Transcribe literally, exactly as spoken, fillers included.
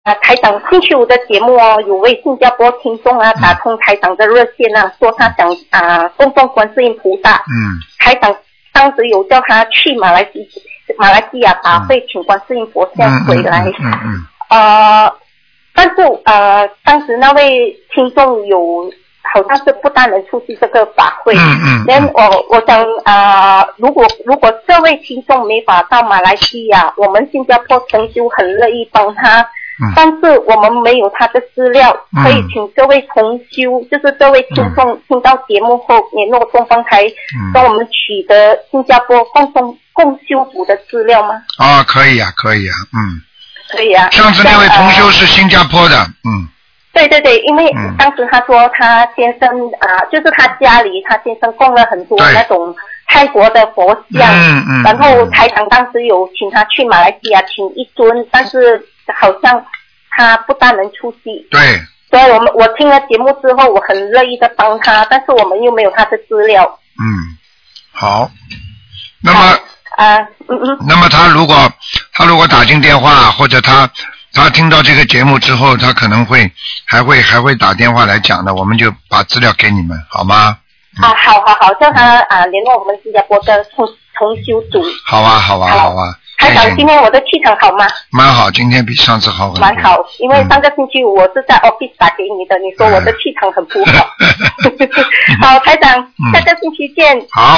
啊，台长星期五的节目哦，有位新加坡听众啊打通台长的热线啊，说他想啊供奉观世音菩萨。 嗯。 台长当时有叫他去马来西马来西亚法会，请观世音佛像回来。 嗯嗯嗯。 呃，但是呃，当时那位听众有好像是不大能出席这个法会。 嗯嗯。 那我我想啊、呃，如果如果这位听众没法到马来西亚，我们新加坡同修很乐意帮他。嗯、但是我们没有他的资料，嗯、可以请这位同修，就是这位听众、嗯、听到节目后联络东方台，嗯、跟我们取得新加坡共同共修组的资料吗？ 啊、哦，可以啊，可以啊，嗯， 可以啊。 上次那位同修是新加坡的，嗯。 对对对，因为当时他说他先生啊、呃，就是他家里他先生供了很多那种泰国的佛像， 嗯嗯， 然后台长当时有请他去马来西亚请一尊，但是好像他不大能出席。 对。 所以我们我听了节目之后，我很乐意的帮他，但是我们又没有他的资料。 嗯，好。那么啊，嗯嗯。 那么他如果他如果打进电话，或者他他听到这个节目之后，他可能会还会还会打电话来讲的，我们就把资料给你们，好吗？ 嗯、啊，好好好，叫他啊联络我们新加坡的同同修组。 好啊，好啊，好啊。 台长，今天我的气场好吗？ 蛮好，今天比上次好很多。 蛮好，因为上个星期五我是在 office 打给你的，你说我的气场很不好。好，台长，下个星期见。 好。